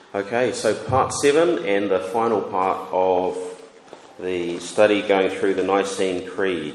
Okay, so part 7 and the final part of the study going through the Nicene Creed.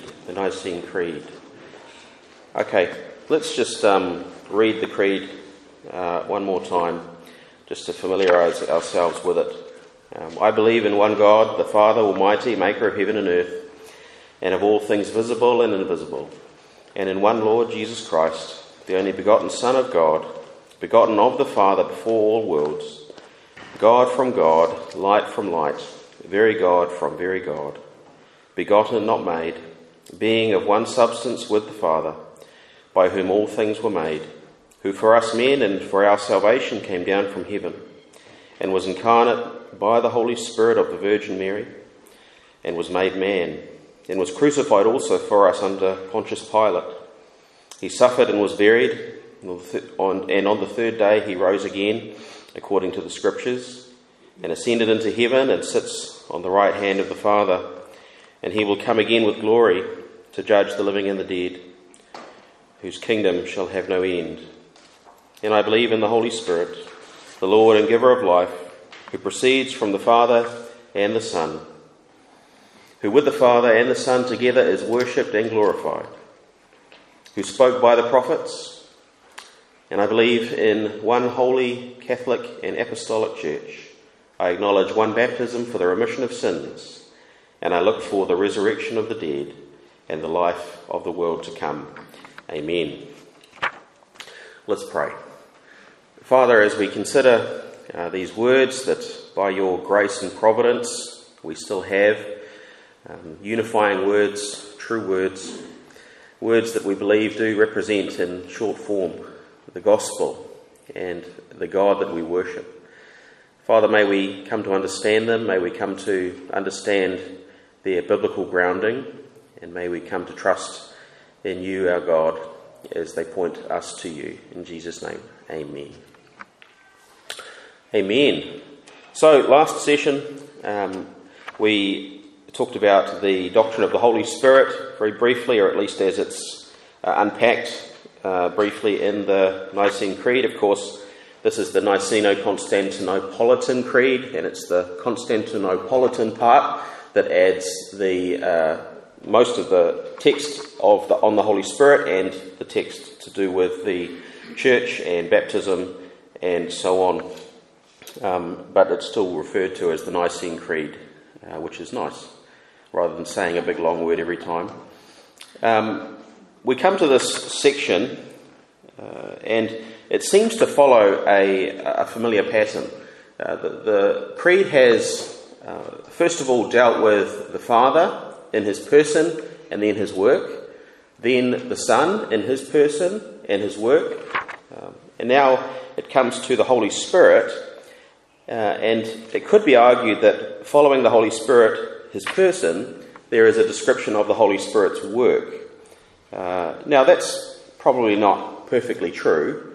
Okay, let's just read the Creed one more time, just to familiarise ourselves with it. I believe in one God, the Father Almighty, maker of heaven and earth, and of all things visible and invisible, and in one Lord Jesus Christ, the only begotten Son of God, begotten of the Father before all worlds, God from God, light from light, very God from very God, begotten, not made, being of one substance with the Father, by whom all things were made, who for us men and for our salvation came down from heaven, and was incarnate by the Holy Spirit of the Virgin Mary, and was made man, and was crucified also for us under Pontius Pilate. He suffered and was buried, and on the third day he rose again, according to the Scriptures, and ascended into heaven and sits on the right hand of the Father, and he will come again with glory to judge the living and the dead, whose kingdom shall have no end. And I believe in the Holy Spirit, the Lord and giver of life, who proceeds from the Father and the Son, who with the Father and the Son together is worshipped and glorified, who spoke by the prophets. And I believe in one holy, Catholic and Apostolic Church. I acknowledge one baptism for the remission of sins, and I look for the resurrection of the dead and the life of the world to come. Amen. Let's pray. Father, as we consider these words that by your grace and providence we still have, unifying words, true words, words that we believe do represent in short form the gospel and the God that we worship. Father, may we come to understand them, may we come to understand their biblical grounding, and may we come to trust in you, our God, as they point us to you. In Jesus' name, amen. Amen. So, last session, we talked about the doctrine of the Holy Spirit very briefly, or at least as it's unpacked briefly in the Nicene Creed. Of course, this is the Niceno-Constantinopolitan Creed, and it's the Constantinopolitan part that adds the most of the text on the Holy Spirit and the text to do with the church and baptism and so on. But it's still referred to as the Nicene Creed, which is nice, rather than saying a big long word every time. We come to this section, and it seems to follow a familiar pattern. The Creed has, first of all, dealt with the Father in his person and then his work, then the Son in his person and his work, and now it comes to the Holy Spirit, and it could be argued that following the Holy Spirit, his person, there is a description of the Holy Spirit's work. Now, that's probably not perfectly true,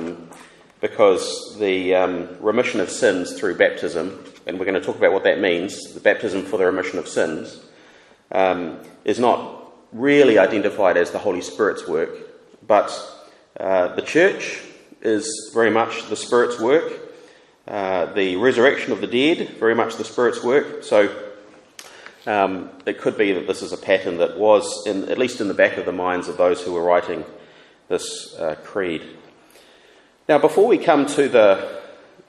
because the remission of sins through baptism, and we're going to talk about what that means, the baptism for the remission of sins, is not really identified as the Holy Spirit's work, but the church is very much the Spirit's work, the resurrection of the dead, very much the Spirit's work. So it could be that this is a pattern that was, at least in the back of the minds of those who were writing this creed. Now, before we come to the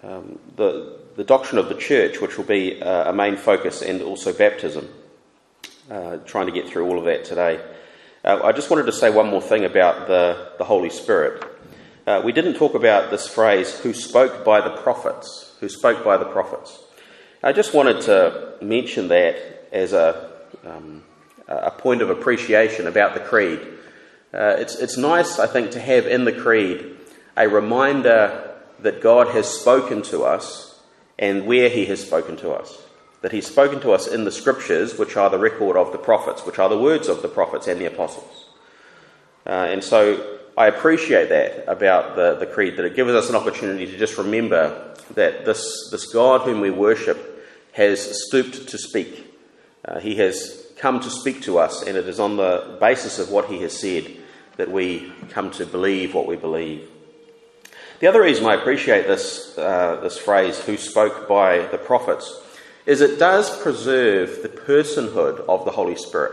doctrine of the church, which will be a main focus, and also baptism, trying to get through all of that today, I just wanted to say one more thing about the Holy Spirit. We didn't talk about this phrase, who spoke by the prophets. Who spoke by the prophets. I just wanted to mention that as a point of appreciation about the creed. It's nice, I think, to have in the creed a reminder that God has spoken to us and where he has spoken to us. That he's spoken to us in the Scriptures, which are the record of the prophets, which are the words of the prophets and the apostles. And so I appreciate that about the creed, that it gives us an opportunity to just remember that this God whom we worship has stooped to speak. He has come to speak to us, and it is on the basis of what he has said that we come to believe what we believe. The other reason I appreciate this phrase, who spoke by the prophets, is it does preserve the personhood of the Holy Spirit.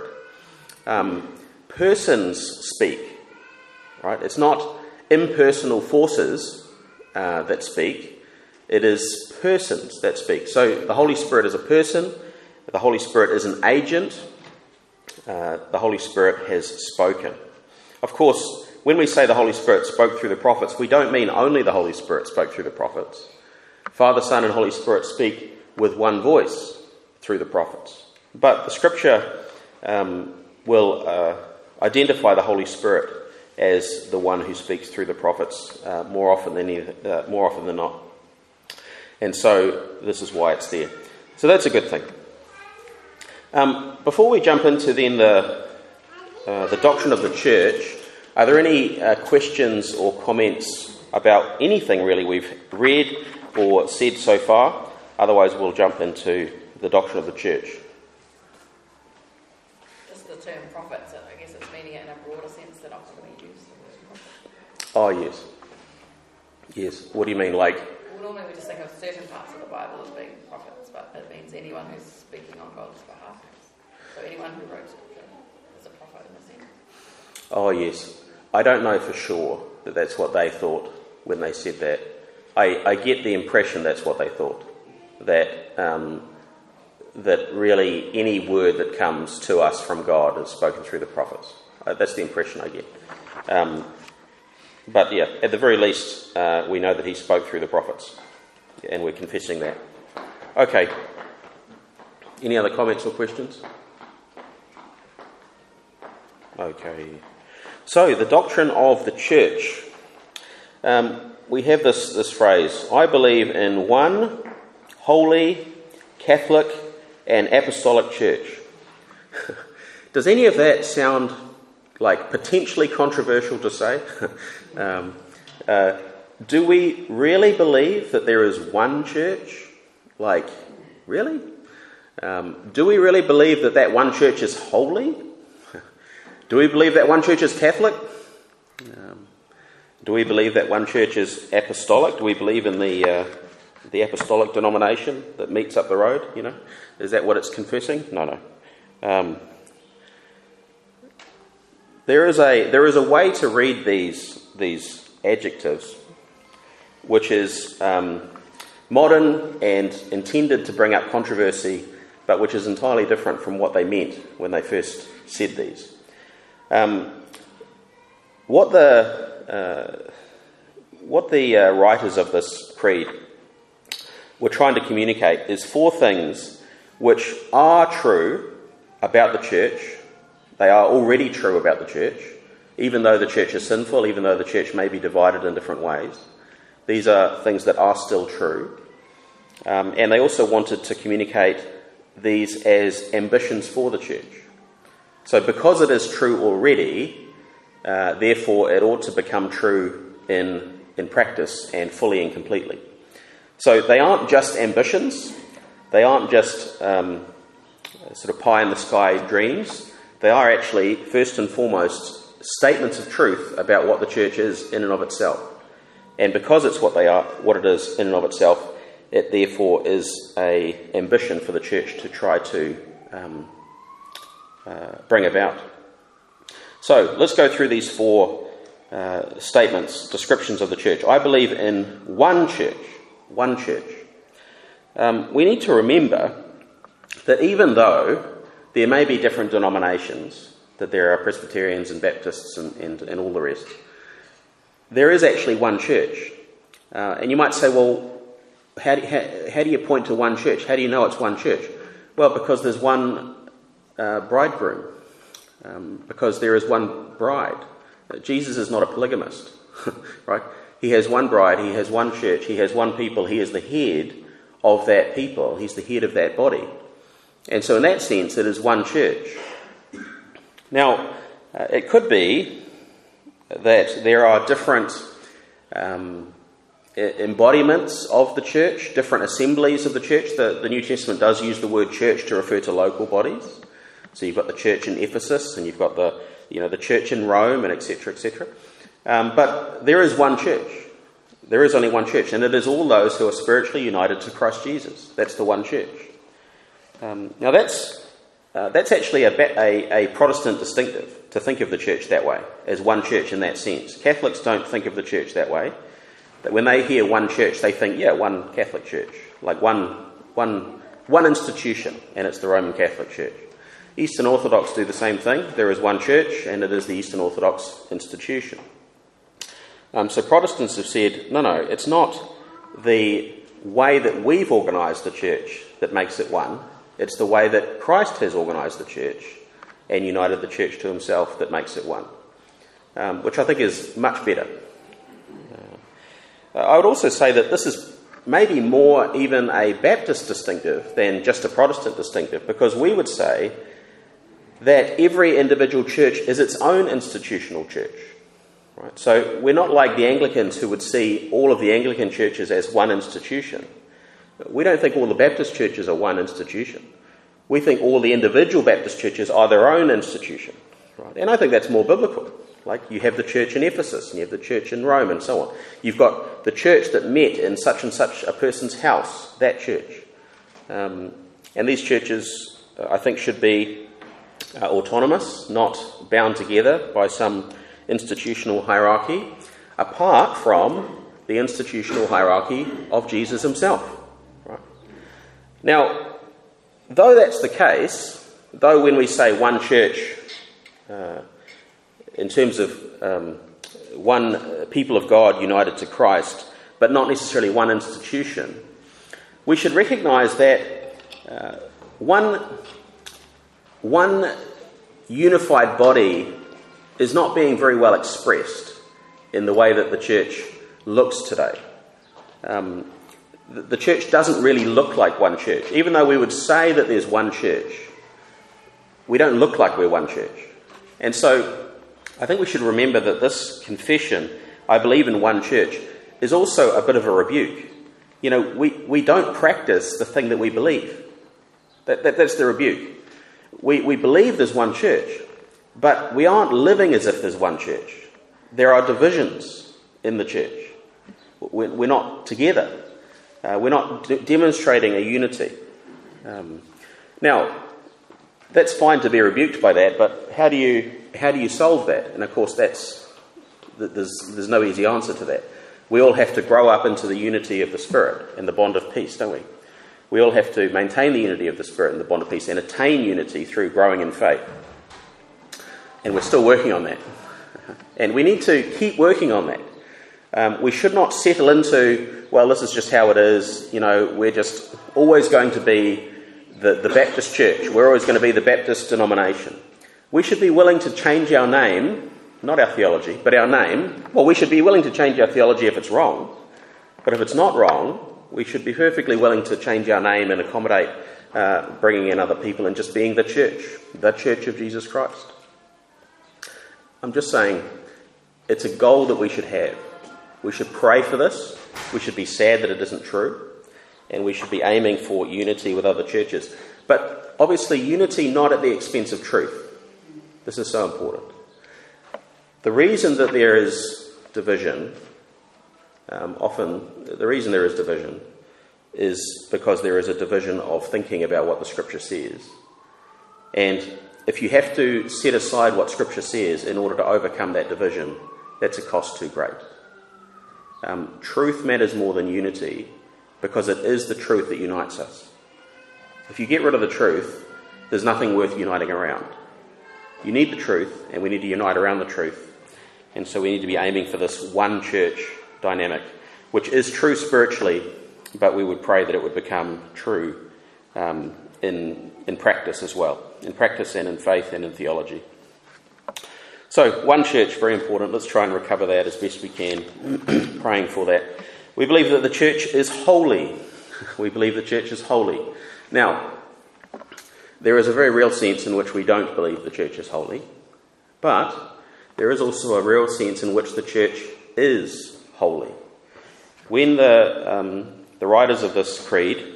Persons speak, right? It's not impersonal forces that speak. It is persons that speak. So the Holy Spirit is a person. The Holy Spirit is an agent. The Holy Spirit has spoken. Of course, when we say the Holy Spirit spoke through the prophets, we don't mean only the Holy Spirit spoke through the prophets. Father, Son, and Holy Spirit speak with one voice through the prophets. But the Scripture will identify the Holy Spirit as the one who speaks through the prophets more often than not. And so this is why it's there. So that's a good thing. Before we jump into then the doctrine of the church, are there any questions or comments about anything really we've read or said so far? Otherwise we'll jump into the doctrine of the church. Just the term prophets, I guess it's meaning it in a broader sense that often we use. Oh, yes. Yes. What do you mean, like? Well, normally we just think of certain parts of the Bible as being prophets, but it means anyone who's speaking on God's behalf. So anyone who wrote Scripture is a prophet in a sense. Oh, yes. I don't know for sure that that's what they thought when they said that. I get the impression that's what they thought. That really any word that comes to us from God is spoken through the prophets. That's the impression I get. But yeah, at the very least, we know that he spoke through the prophets, and we're confessing that. Okay. Any other comments or questions? Okay. So, the doctrine of the church. We have this phrase, I believe in one holy, Catholic, and apostolic church. Does any of that sound like potentially controversial to say? Do we really believe that there is one church? Like, really? Do we really believe that one church is holy? Do we believe that one church is Catholic? Do we believe that one church is apostolic? Do we believe in the apostolic denomination that meets up the road? You know, is that what it's confessing? No. There is a way to read these adjectives, which is modern and intended to bring up controversy, but which is entirely different from what they meant when they first said these. What the writers of this creed were trying to communicate is four things which are true about the church. They are already true about the church, even though the church is sinful, even though the church may be divided in different ways. These are things that are still true. And they also wanted to communicate these as ambitions for the church. So because it is true already, therefore it ought to become true in practice and fully and completely. So they aren't just ambitions. They aren't just sort of pie-in-the-sky dreams. They are actually, first and foremost, statements of truth about what the church is in and of itself. And because it's what it is in and of itself, it therefore is an ambition for the church to try to bring about. So let's go through these four statements, descriptions of the church. I believe in one church. One church. We need to remember that even though there may be different denominations, that there are Presbyterians and Baptists and all the rest, there is actually one church. And you might say, well, how do you point to one church? How do you know it's one church? Well, because there's one bridegroom. Because there is one bride. Jesus is not a polygamist, right? He has one bride, he has one church, he has one people, he is the head of that people, he's the head of that body. And so in that sense, it is one church. Now, it could be that there are different embodiments of the church, different assemblies of the church. The New Testament does use the word church to refer to local bodies. So you've got the church in Ephesus, and you've got the church in Rome, and etc., etc. But there is one church. There is only one church, and it is all those who are spiritually united to Christ Jesus. That's the one church. Now that's actually a Protestant distinctive, to think of the church that way, as one church in that sense. Catholics don't think of the church that way. That when they hear one church, they think, one Catholic church, like one institution, and it's the Roman Catholic Church. Eastern Orthodox do the same thing. There is one church, and it is the Eastern Orthodox institution. So Protestants have said, no, it's not the way that we've organised the church that makes it one. It's the way that Christ has organised the church and united the church to himself that makes it one, which I think is much better. I would also say that this is maybe more even a Baptist distinctive than just a Protestant distinctive, because we would say that every individual church is its own institutional church. Right? So we're not like the Anglicans who would see all of the Anglican churches as one institution. We don't think all the Baptist churches are one institution. We think all the individual Baptist churches are their own institution. Right? And I think that's more biblical. Like you have the church in Ephesus, and you have the church in Rome, and so on. You've got the church that met in such and such a person's house, that church. And these churches, I think, should be autonomous, not bound together by some institutional hierarchy, apart from the institutional hierarchy of Jesus himself. Right? Now, though that's the case, though when we say one church, in terms of one people of God united to Christ, but not necessarily one institution, we should recognise that one unified body is not being very well expressed in the way that the church looks today. The church doesn't really look like one church. Even though we would say that there's one church, we don't look like we're one church. And so I think we should remember that this confession, I believe in one church, is also a bit of a rebuke. You know, we don't practice the thing that we believe. That's the rebuke. We believe there's one church, but we aren't living as if there's one church. There are divisions in the church. We're not together. We're not demonstrating a unity. Now, that's fine to be rebuked by that, but how do you solve that? And of course, there's no easy answer to that. We all have to grow up into the unity of the Spirit and the bond of peace, don't we? We all have to maintain the unity of the Spirit and the bond of peace and attain unity through growing in faith. And we're still working on that. And we need to keep working on that. We should not settle into, well, this is just how it is. You know, we're just always going to be the Baptist church. We're always going to be the Baptist denomination. We should be willing to change our name, not our theology, but our name. Well, we should be willing to change our theology if it's wrong. But if it's not wrong, we should be perfectly willing to change our name and accommodate bringing in other people and just being the church of Jesus Christ. I'm just saying it's a goal that we should have. We should pray for this. We should be sad that it isn't true. And we should be aiming for unity with other churches. But obviously unity not at the expense of truth. This is so important. The reason that there is division, the reason there is division is because there is a division of thinking about what the Scripture says. And if you have to set aside what Scripture says in order to overcome that division, that's a cost too great. Truth matters more than unity because it is the truth that unites us. If you get rid of the truth, there's nothing worth uniting around. You need the truth, and we need to unite around the truth. And so we need to be aiming for this one church dynamic, which is true spiritually, but we would pray that it would become true in practice as well, in practice and in faith and in theology. So, one church, very important. Let's try and recover that as best we can, praying for that. We believe that the church is holy. We believe the church is holy. Now, there is a very real sense in which we don't believe the church is holy, but there is also a real sense in which the church is holy. When the writers of this creed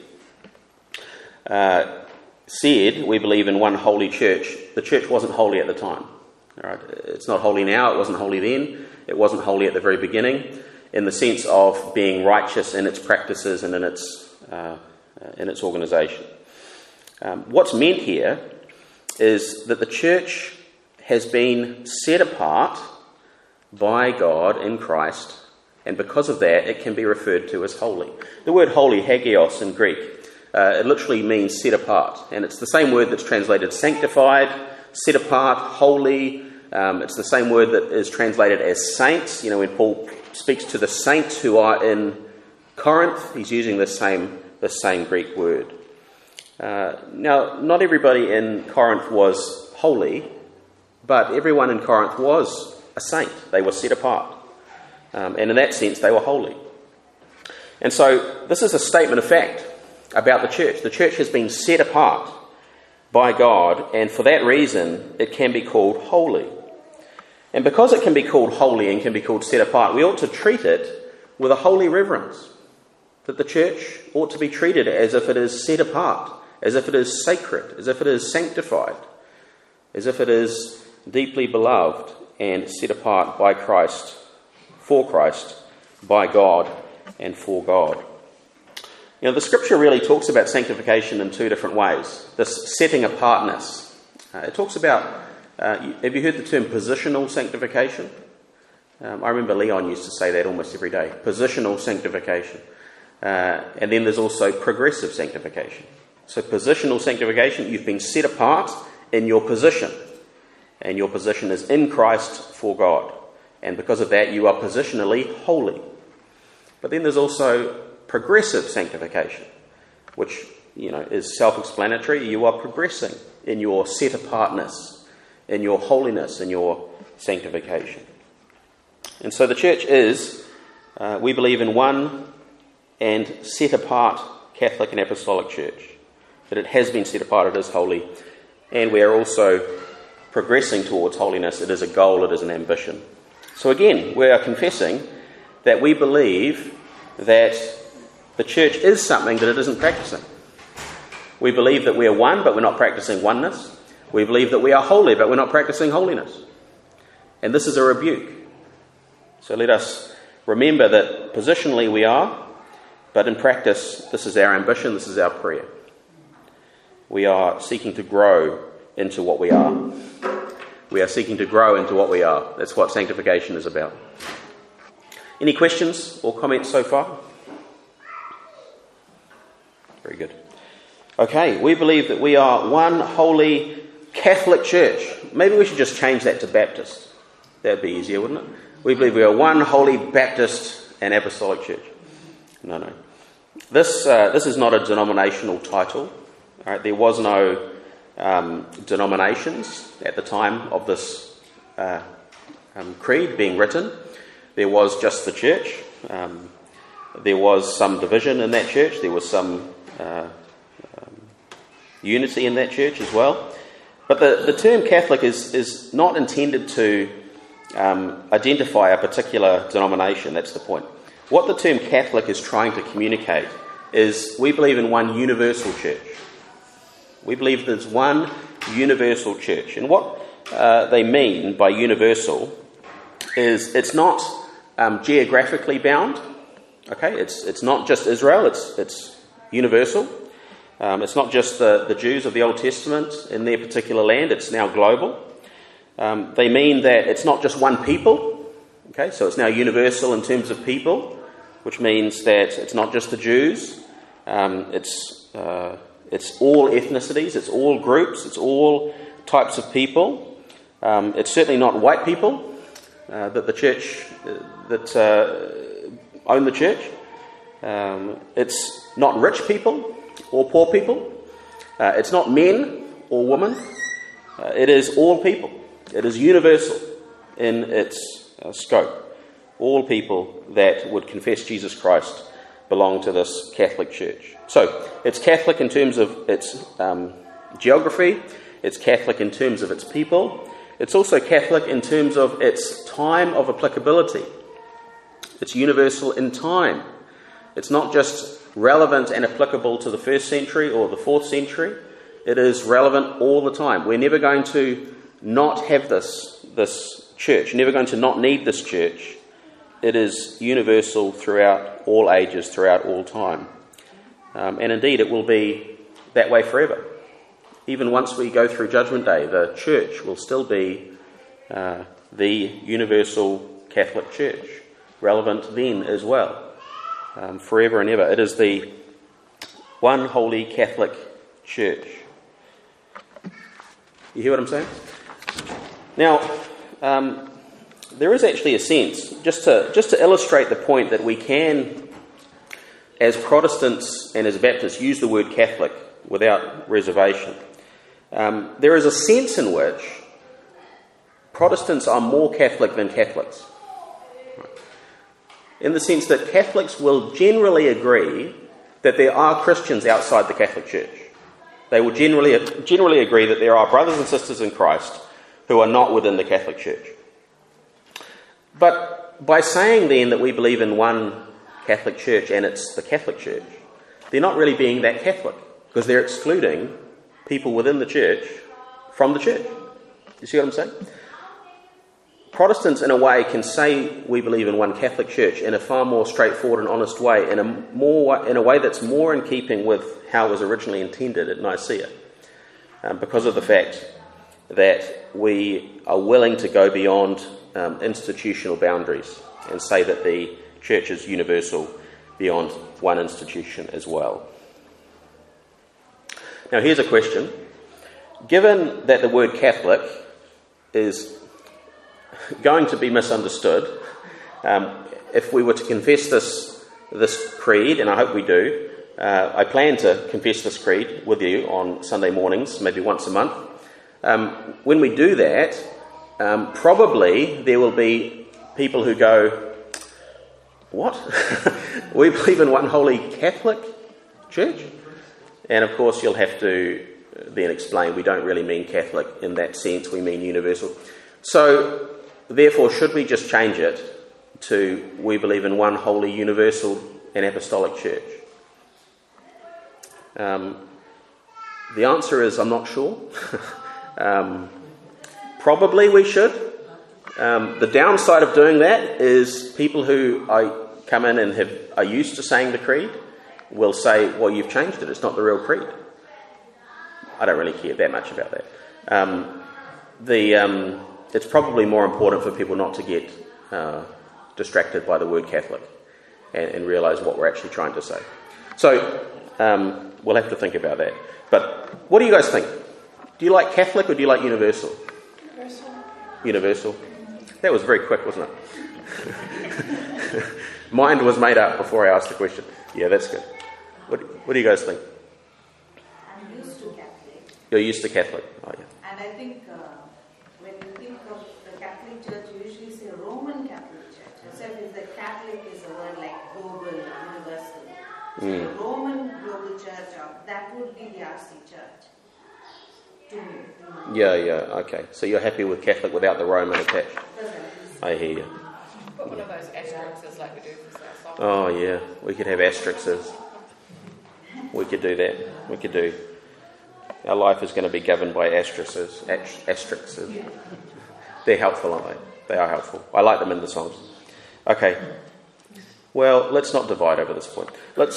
said, we believe in one holy church, the church wasn't holy at the time. All right? It's not holy now, it wasn't holy then, it wasn't holy at the very beginning, in the sense of being righteous in its practices and in its organisation. What's meant here is that the church has been set apart by God in Christ, and because of that it can be referred to as holy. The word holy, hagios in Greek, it literally means set apart, and it's the same word that's translated sanctified, set apart, holy. It's the same word that is translated as saints. When Paul speaks to the saints who are in Corinth, he's using the same Greek word. Now, not everybody in Corinth was holy, but everyone in Corinth was a saint. They were set apart. And in that sense, they were holy. And so this is a statement of fact about the church. The church has been set apart by God, and for that reason, it can be called holy. And because it can be called holy and can be called set apart, we ought to treat it with a holy reverence. That the church ought to be treated as if it is set apart, as if it is sacred, as if it is sanctified, as if it is deeply beloved and set apart by Christ, for Christ, by God and for God. The scripture really talks about sanctification in two different ways. This setting apartness. It talks about, have you heard the term positional sanctification? I remember Leon used to say that almost every day. Positional sanctification. And then there's also progressive sanctification. So positional sanctification, you've been set apart in your position. And your position is in Christ for God. And because of that, you are positionally holy. But then there's also progressive sanctification, which, is self-explanatory. You are progressing in your set-apartness, in your holiness, in your sanctification. And so the church is, we believe in one and set-apart Catholic and Apostolic Church. That it has been set apart, it is holy, and we are also progressing towards holiness. It is a goal, it is an ambition. So again, we are confessing that we believe that the church is something that it isn't practicing. We believe that we are one, but we're not practicing oneness. We believe that we are holy, but we're not practicing holiness. And this is a rebuke. So let us remember that positionally we are, but in practice, this is our ambition, this is our prayer. We are seeking to grow into what we are. We are seeking to grow into what we are. That's what sanctification is about. Any questions or comments so far? Very good. Okay, we believe that we are one holy Catholic church. Maybe we should just change that to Baptist. That would be easier, wouldn't it? We believe we are one holy Baptist and Apostolic church. No. This is not a denominational title. All right, there was no denominations at the time of this creed being written. There was just the church. There was some division in that church. There was some unity in that church as well. But the term Catholic is not intended to identify a particular denomination. That's the point. What the term Catholic is trying to communicate is we believe in one universal church. We believe there's one universal church. And what they mean by universal is it's not geographically bound. Okay, it's not just Israel, it's universal. It's not just the Jews of the Old Testament in their particular land, it's now global. They mean that it's not just one people. Okay, so it's now universal in terms of people, which means that it's not just the Jews. It's all ethnicities, it's all groups, it's all types of people. It's certainly not white people that the church that own the church. It's not rich people or poor people. It's not men or women. It is all people. It is universal in its scope. All people that would confess Jesus Christ belong to this Catholic Church. So, it's Catholic in terms of its geography. It's Catholic in terms of its people. It's also Catholic in terms of its time of applicability. It's universal in time. It's not just relevant and applicable to the 1st century or the 4th century. It is relevant all the time. We're never going to not have this church, never going to not need this church it is universal throughout all ages, throughout all time. And indeed, it will be that way forever. Even once we go through Judgment Day, the church will still be the universal Catholic Church, relevant then as well, forever and ever. It is the one holy Catholic Church. You hear what I'm saying? Now, there is actually a sense, just to illustrate the point that we can, as Protestants and as Baptists, use the word Catholic without reservation. There is a sense in which Protestants are more Catholic than Catholics. In the sense that Catholics will generally agree that there are Christians outside the Catholic Church. They will generally agree that there are brothers and sisters in Christ who are not within the Catholic Church. But by saying then that we believe in one Catholic Church and it's the Catholic Church, they're not really being that Catholic, because they're excluding people within the church from the church. You see what I'm saying? Protestants, in a way, can say we believe in one Catholic Church in a far more straightforward and honest way, in a way that's more in keeping with how it was originally intended at Nicaea, because of the fact that we are willing to go beyond institutional boundaries and say that the church is universal beyond one institution as well. Now, here's a question. Given that the word Catholic is going to be misunderstood, if we were to confess this creed, and I hope we do, I plan to confess this creed with you on Sunday mornings, maybe once a month. When we do that, probably there will be people who go, "What? We believe in one holy Catholic Church?" And of course you'll have to then explain we don't really mean Catholic in that sense, we mean universal. So therefore, should we just change it to we believe in one holy, universal and apostolic church? The answer is I'm not sure. Probably we should. The downside of doing that is people who come in and are used to saying the creed will say, well, you've changed it, it's not the real creed. I don't really care that much about that. It's probably more important for people not to get distracted by the word Catholic and realise what we're actually trying to say. So we'll have to think about that. But what do you guys think? Do you like Catholic or do you like universal? Universal. That was very quick, wasn't it? Mind was made up before I asked the question. Yeah, that's good. What do you guys think? I'm used to Catholic. You're used to Catholic. Oh, yeah. And I think when you think of the Catholic Church, you usually say Roman Catholic Church. Except if the Catholic is a word like global, universal. So the Roman global church, that would be the RC Church. To me. Yeah, okay. So you're happy with Catholic without the Roman attached? I hear you. Put one of those asterisks like we do for South. Oh, yeah. We could have asterisks. We could do that. We could do. Our life is going to be governed by asterisks. Asterisks. They're helpful, aren't they? They are helpful. I like them in the songs. Okay. Well, let's not divide over this point.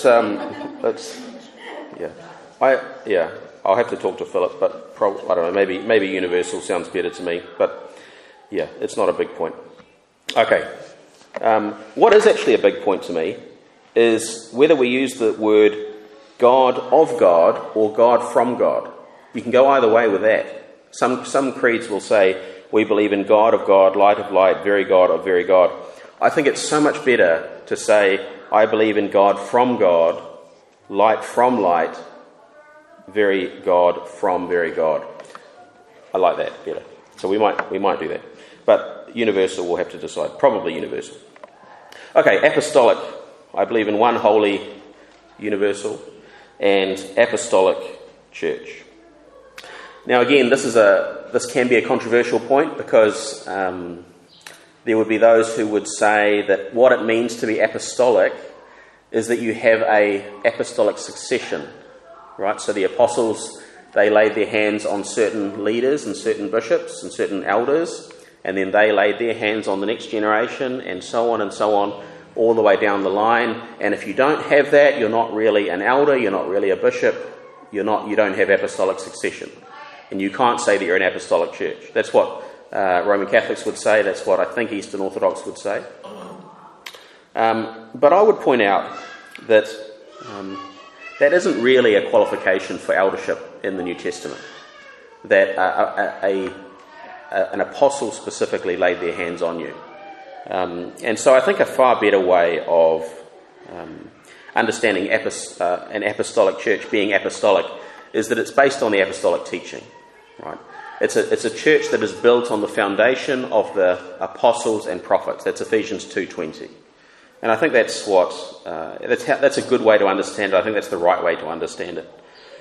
I'll have to talk to Philip, but I don't know, maybe universal sounds better to me, but yeah, it's not a big point. Okay. What is actually a big point to me is whether we use the word God of God or God from God. You can go either way with that. Some creeds will say, we believe in God of God, light of light, very God of very God. I think it's so much better to say, I believe in God from God, light from light, very God from very God. I like that better. So we might do that. But universal we'll have to decide. Probably universal. Okay, apostolic. I believe in one holy, universal, and apostolic church. Now again, this can be a controversial point because there would be those who would say that what it means to be apostolic is that you have a apostolic succession, right? So the apostles, they laid their hands on certain leaders and certain bishops and certain elders, and then they laid their hands on the next generation, and so on, all the way down the line. And if you don't have that, you're not really an elder, you're not really a bishop, you don't have apostolic succession. And you can't say that you're an apostolic church. That's what Roman Catholics would say, that's what I think Eastern Orthodox would say. But I would point out that that isn't really a qualification for eldership in the New Testament, that an apostle specifically laid their hands on you. And so I think a far better way of understanding an apostolic church being apostolic is that it's based on the apostolic teaching. Right? It's a church that is built on the foundation of the apostles and prophets. That's Ephesians 2:20. And I think that's that's a good way to understand it. I think that's the right way to understand it.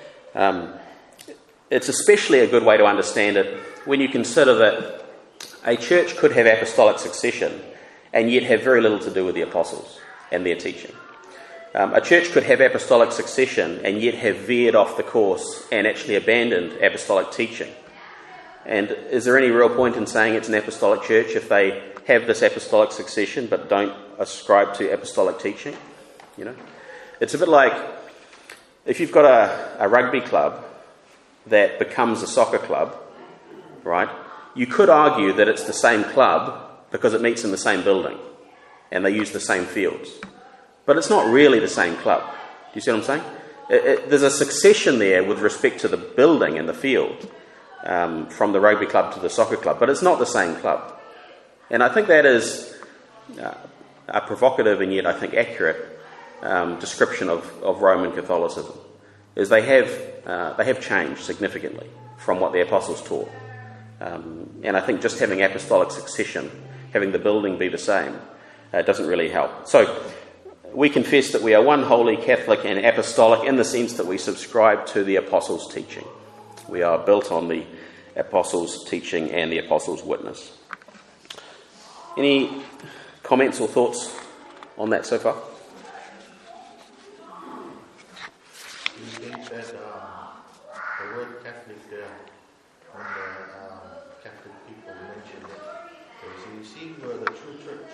It's especially a good way to understand it when you consider that a church could have apostolic succession and yet have very little to do with the apostles and their teaching. A church could have apostolic succession and yet have veered off the course and actually abandoned apostolic teaching. And is there any real point in saying it's an apostolic church if they have this apostolic succession but don't ascribe to apostolic teaching? You know, it's a bit like if you've got a rugby club that becomes a soccer club, right? You could argue that it's the same club because it meets in the same building and they use the same fields. But it's not really the same club. Do you see what I'm saying? There's a succession there with respect to the building and the field, from the rugby club to the soccer club, but it's not the same club. And I think that is a provocative and yet I think accurate description of Roman Catholicism, is they have changed significantly from what the apostles taught. And I think just having apostolic succession, having the building be the same, doesn't really help. So we confess that we are one holy, Catholic and apostolic in the sense that we subscribe to the apostles' teaching. We are built on the apostles' teaching and the apostles' witness. Any comments or thoughts on that so far? You think that the word Catholic there, when the Catholic people mentioned it, you see we're the true church?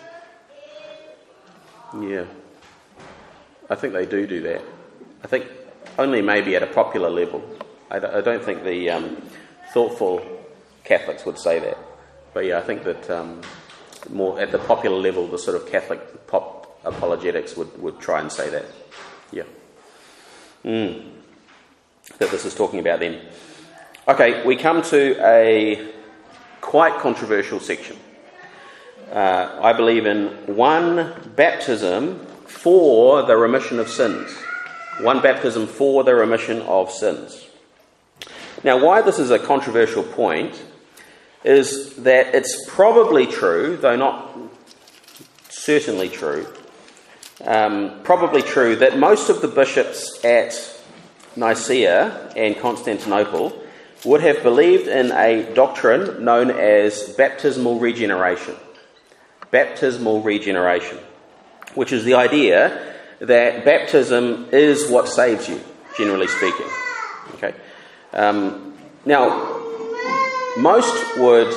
Yeah. I think they do that. I think only maybe at a popular level. I don't think the thoughtful Catholics would say that. But yeah, I think that more at the popular level, the sort of Catholic pop apologetics would try and say that. Yeah. That this is talking about them. Okay, we come to a quite controversial section. I believe in one baptism for the remission of sins. One baptism for the remission of sins. Now, why this is a controversial point is that it's probably true, though not certainly true, probably true that most of the bishops at Nicaea and Constantinople would have believed in a doctrine known as baptismal regeneration. Baptismal regeneration, which is the idea that baptism is what saves you, generally speaking. Okay. Now, most would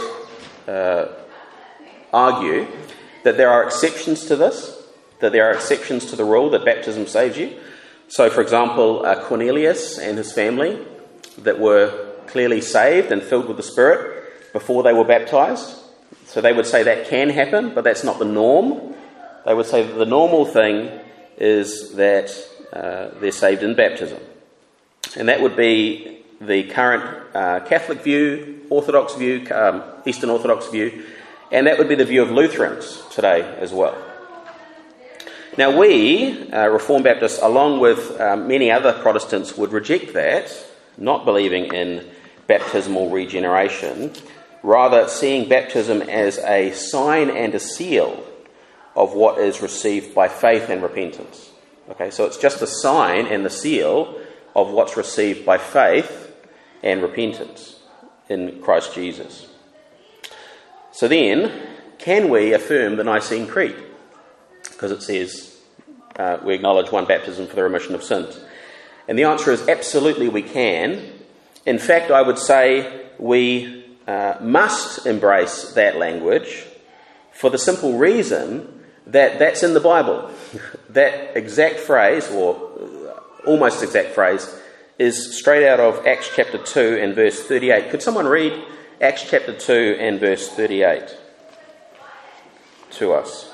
argue that there are exceptions to this, that there are exceptions to the rule that baptism saves you. So, for example, Cornelius and his family that were clearly saved and filled with the Spirit before they were baptised. So they would say that can happen, but that's not the norm. They would say that the normal thing is that they're saved in baptism. And that would be the current Catholic view, Orthodox view, Eastern Orthodox view, and that would be the view of Lutherans today as well. Now we, Reformed Baptists, along with many other Protestants, would reject that, not believing in baptismal regeneration, rather seeing baptism as a sign and a seal of what is received by faith and repentance. Okay, so it's just the sign and the seal of what's received by faith and repentance in Christ Jesus. So then, can we affirm the Nicene Creed? Because it says we acknowledge one baptism for the remission of sins. And the answer is absolutely we can. In fact, I would say we must embrace that language for the simple reason that that's in the Bible. That exact phrase, or almost exact phrase, is straight out of Acts chapter 2 and verse 38. Could someone read Acts chapter 2 and verse 38 to us?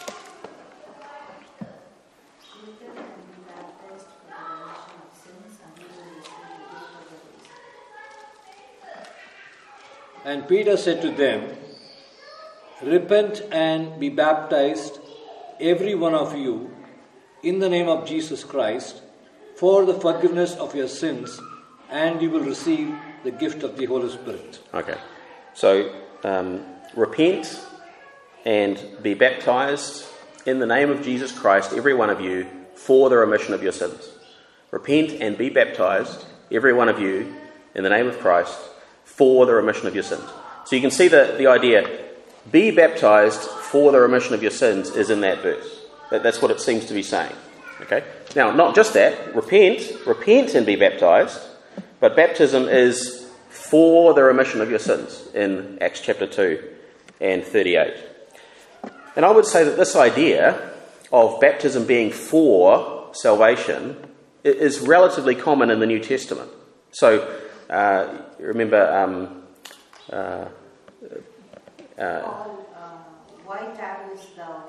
And Peter said to them, "Repent and be baptized, every one of you, in the name of Jesus Christ, for the forgiveness of your sins, and you will receive the gift of the Holy Spirit." Okay, so repent and be baptized in the name of Jesus Christ, every one of you, for the remission of your sins. Repent and be baptized, every one of you, in the name of Christ, for the remission of your sins. So you can see the idea, be baptized for the remission of your sins, is in that verse. That's what it seems to be saying. Okay. Now, not just that, repent and be baptized, but baptism is for the remission of your sins in Acts chapter 2 and 38. And I would say that this idea of baptism being for salvation is relatively common in the New Testament. So, remember, why tarries thou?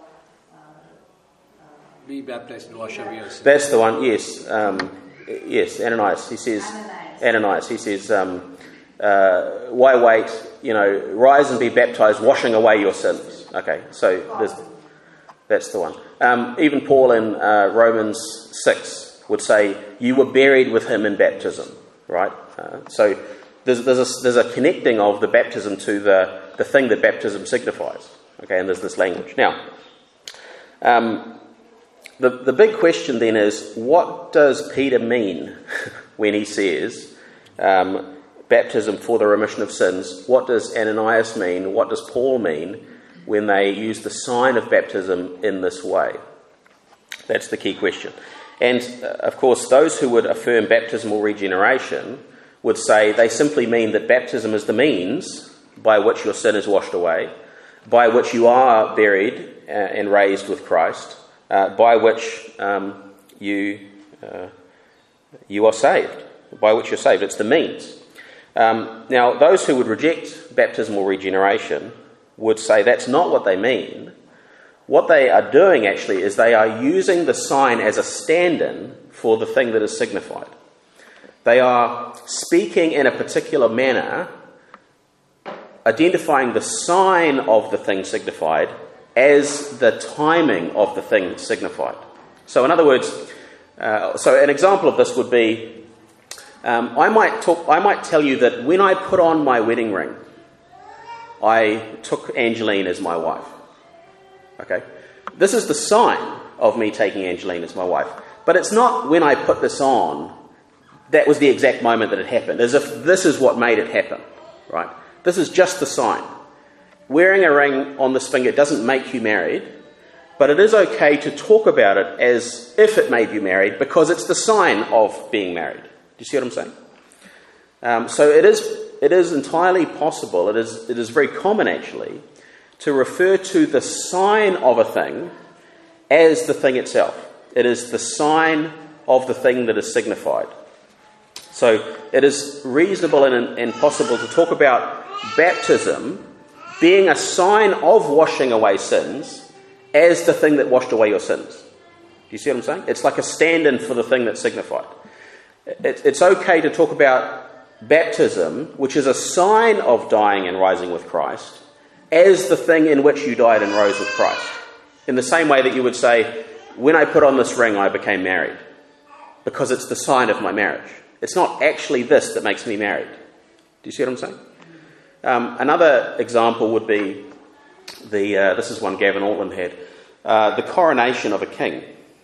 Be baptized and wash away your sins. That's the one, yes. Yes, Ananias. He says, Ananias, he says, why wait? Rise and be baptized, washing away your sins. Okay, so that's the one. Even Paul in Romans 6 would say, you were buried with him in baptism, right? So there's a connecting of the baptism to the thing that baptism signifies. Okay, and there's this language. Now, the big question then is, what does Peter mean when he says baptism for the remission of sins? What does Ananias mean? What does Paul mean when they use the sign of baptism in this way? That's the key question. And, of course, those who would affirm baptismal regeneration would say they simply mean that baptism is the means by which your sin is washed away, by which you are buried and raised with Christ, by which you are saved, by which you're saved. It's the means. Now, those who would reject baptismal regeneration would say that's not what they mean. What they are doing, actually, is they are using the sign as a stand-in for the thing that is signified. They are speaking in a particular manner, identifying the sign of the thing signified as the timing of the thing signified. So in other words, so an example of this would be, I might tell you that when I put on my wedding ring, I took Angeline as my wife. Okay? This is the sign of me taking Angeline as my wife. But it's not when I put this on, that was the exact moment that it happened, as if this is what made it happen. Right? This is just the sign. Wearing a ring on this finger doesn't make you married, but it is okay to talk about it as if it made you married because it's the sign of being married. Do you see what I'm saying? So it is entirely possible, it is very common actually, to refer to the sign of a thing as the thing itself. It is the sign of the thing that is signified. So it is reasonable and possible to talk about baptism being a sign of washing away sins as the thing that washed away your sins. Do you see what I'm saying? It's like a stand-in for the thing that's signified. It's okay to talk about baptism, which is a sign of dying and rising with Christ, as the thing in which you died and rose with Christ. In the same way that you would say, when I put on this ring, I became married, because it's the sign of my marriage. It's not actually this that makes me married. Do you see what I'm saying? Another example would be this is one Gavin Altland had, the coronation of a king.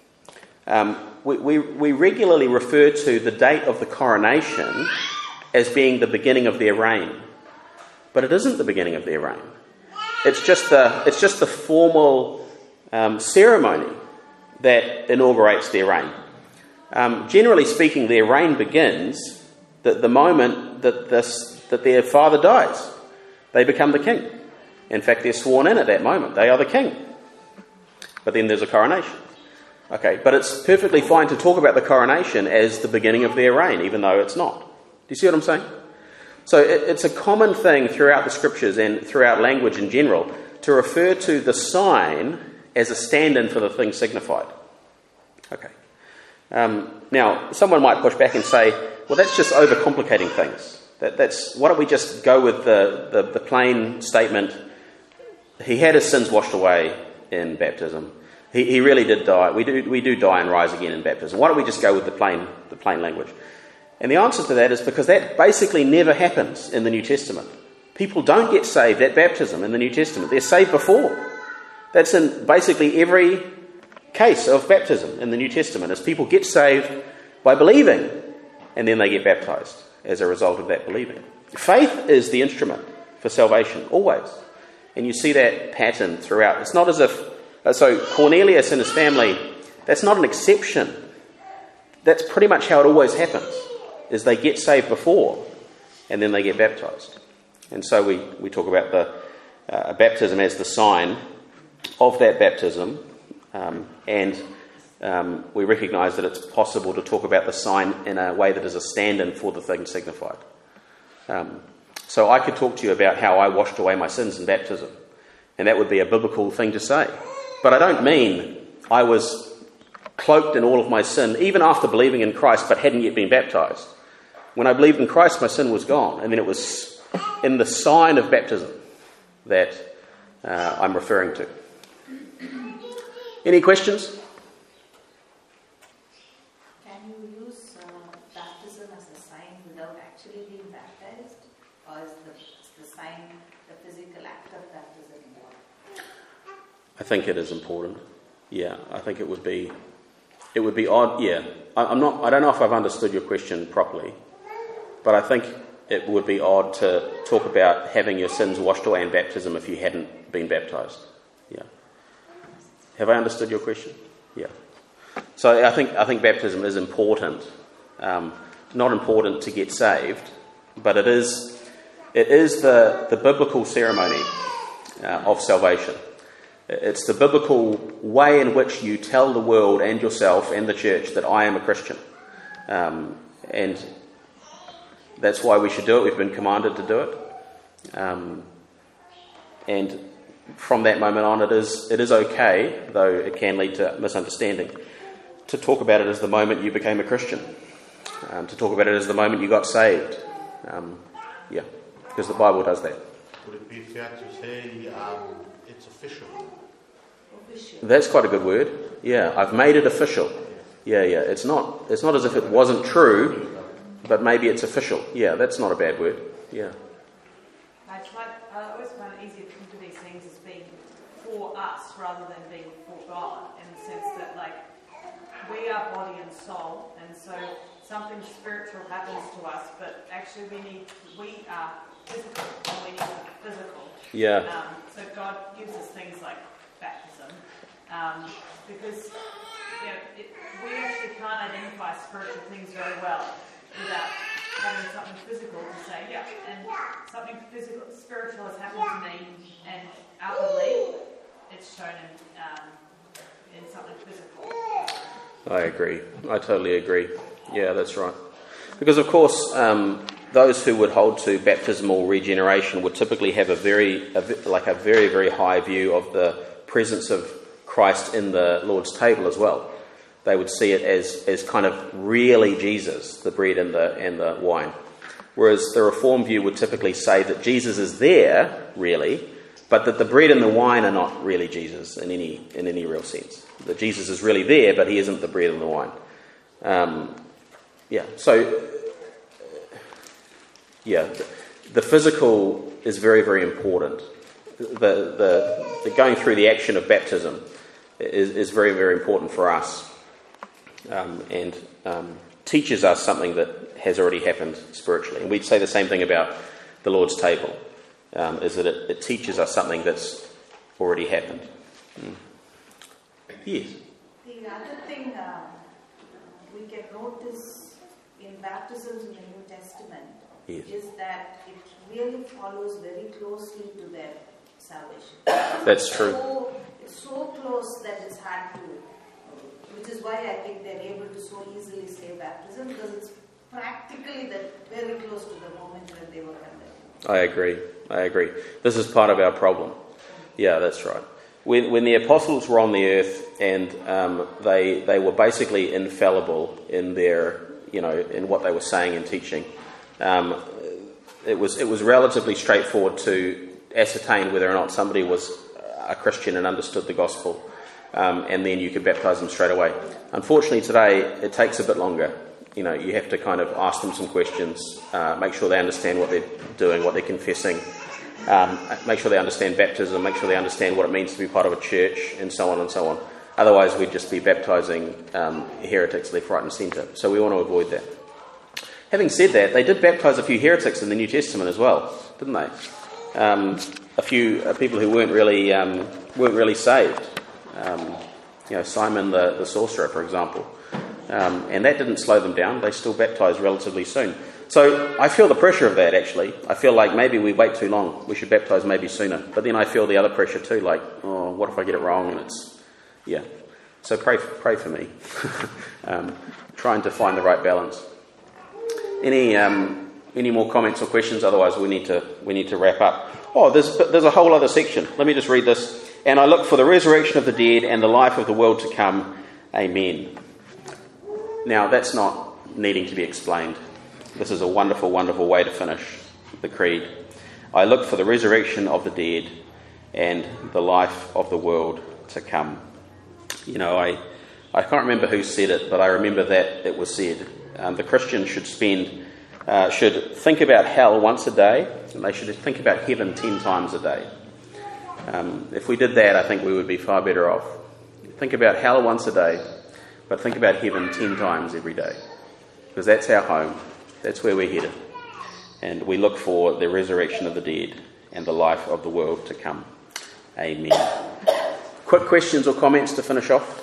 We regularly refer to the date of the coronation as being the beginning of their reign, but it isn't the beginning of their reign. It's just the formal ceremony that inaugurates their reign. Generally speaking, their reign begins the moment that their father dies. they become the king. In fact, they're sworn in at that moment. They are the king. But then there's a coronation. Okay, but it's perfectly fine to talk about the coronation as the beginning of their reign, even though it's not. Do you see what I'm saying? So it's a common thing throughout the scriptures and throughout language in general to refer to the sign as a stand-in for the thing signified. Okay. Now, someone might push back and say, well, that's just overcomplicating things. Why don't we just go with the plain statement, he had his sins washed away in baptism. He really did die. We do die and rise again in baptism. Why don't we just go with the plain language? And the answer to that is because that basically never happens in the New Testament. People don't get saved at baptism in the New Testament. They're saved before. That's in basically every case of baptism in the New Testament, is people get saved by believing and then they get baptized as a result of that believing. Faith is the instrument for salvation, always. And you see that pattern throughout. It's not as if... So Cornelius and his family, that's not an exception. That's pretty much how it always happens, is they get saved before and then they get baptized. And so we talk about the baptism as the sign of that baptism, and we recognise that it's possible to talk about the sign in a way that is a stand-in for the thing signified. So I could talk to you about how I washed away my sins in baptism, and that would be a biblical thing to say. But I don't mean I was cloaked in all of my sin, even after believing in Christ, but hadn't yet been baptised. When I believed in Christ, my sin was gone, and then it was in the sign of baptism that I'm referring to. Any questions? Can you use baptism as a sign without actually being baptized? Or is the sign the physical act of baptism important? I think it is important. Yeah, I think it would be odd. Yeah, I don't know if I've understood your question properly, but I think it would be odd to talk about having your sins washed away in baptism if you hadn't been baptized. Yeah. Have I understood your question? Yeah. So I think baptism is important. Not important to get saved, but it is the biblical ceremony of salvation. It's the biblical way in which you tell the world and yourself and the church that I am a Christian. And that's why we should do it. We've been commanded to do it. And from that moment on, it is okay, though it can lead to misunderstanding, to talk about it as the moment you became a Christian. To talk about it as the moment you got saved. Yeah, because the Bible does that. Would it be fair to say it's official? That's quite a good word. Yeah, I've made it official. Yeah. It's not as if it wasn't true, but maybe it's official. Yeah, that's not a bad word. Yeah. I always find it easier to think of these things as being for us rather than being for God, in the sense that, like, we are body and soul, and so something spiritual happens to us, but actually we are physical, and we need to be physical. Yeah. So God uses things like baptism, because we actually can't identify spiritual things very well without having something physical to say, yeah, and something physical, spiritual has happened to me, and outwardly it's shown in something physical. I agree. I totally agree. Yeah, that's right. Because, of course, those who would hold to baptismal regeneration would typically have a very, very high view of the presence of Christ in the Lord's table as well. They would see it as kind of really Jesus, the bread and the wine. Whereas the Reformed view would typically say that Jesus is there, really, but that the bread and the wine are not really Jesus in any real sense. That Jesus is really there, but he isn't the bread and the wine. The physical is very, very important. The going through the action of baptism is very, very important for us, and teaches us something that has already happened spiritually. And we'd say the same thing about the Lord's table, is that it teaches us something that's already happened. Yes. The other thing we can notice in baptisms in the New Testament Yes. is that it really follows very closely to their salvation. That's true. It's so close that it's hard to, which is why I think they're able to so easily say baptism, because it's practically very close to the moment when they were converted. I agree. This is part of our problem. Yeah, that's right. When the apostles were on the earth and they were basically infallible in their, in what they were saying and teaching, it was relatively straightforward to ascertain whether or not somebody was a Christian and understood the gospel, and then you could baptize them straight away. Unfortunately today it takes a bit longer. You have to kind of ask them some questions, make sure they understand what they're doing, what they're confessing, make sure they understand baptism, make sure they understand what it means to be part of a church, and so on and so on. Otherwise we'd just be baptizing heretics left, right and centre. So we want to avoid that. Having said that, they did baptize a few heretics in the New Testament as well, didn't they? A few people who weren't really saved. Simon the sorcerer, for example. And that didn't slow them down. They still baptised relatively soon. So I feel the pressure of that, actually. I feel like maybe we wait too long. We should baptise maybe sooner. But then I feel the other pressure too, like, oh, what if I get it wrong? And So pray for me. Trying to find the right balance. Any more comments or questions? Otherwise we need to wrap up. Oh, there's a whole other section. Let me just read this. And I look for the resurrection of the dead and the life of the world to come. Amen. Now, that's not needing to be explained. This is a wonderful, wonderful way to finish the creed. I look for the resurrection of the dead and the life of the world to come. I can't remember who said it, but I remember that it was said. The Christian should think about hell once a day, and they should think about heaven 10 times a day. If we did that, I think we would be far better off. Think about hell once a day, but think about heaven 10 times every day. Because that's our home. That's where we're headed. And we look for the resurrection of the dead and the life of the world to come. Amen. Quick questions or comments to finish off?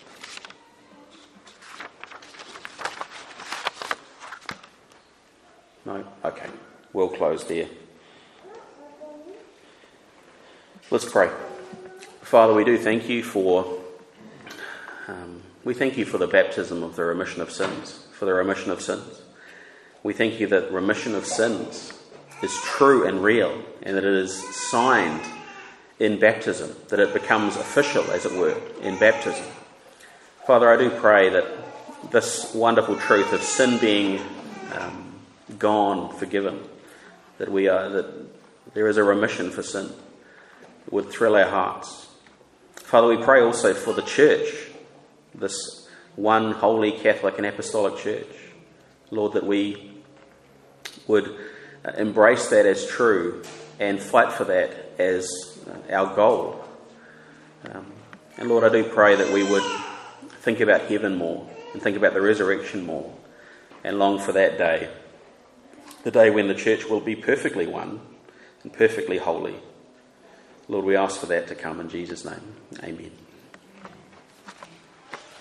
No? Okay. We'll close there. Let's pray. Father, we do thank you for the baptism of the remission of sins, for the remission of sins. We thank you that remission of sins is true and real, and that it is signed in baptism, that it becomes official, as it were, in baptism. Father, I do pray that this wonderful truth of sin being gone, forgiven, that there is a remission for sin, would thrill our hearts. Father, we pray also for the church, this one holy Catholic and Apostolic Church. Lord, that we would embrace that as true and fight for that as our goal. And Lord, I do pray that we would think about heaven more and think about the resurrection more and long for that day, the day when the church will be perfectly one and perfectly holy. Lord, we ask for that to come in Jesus' name. Amen.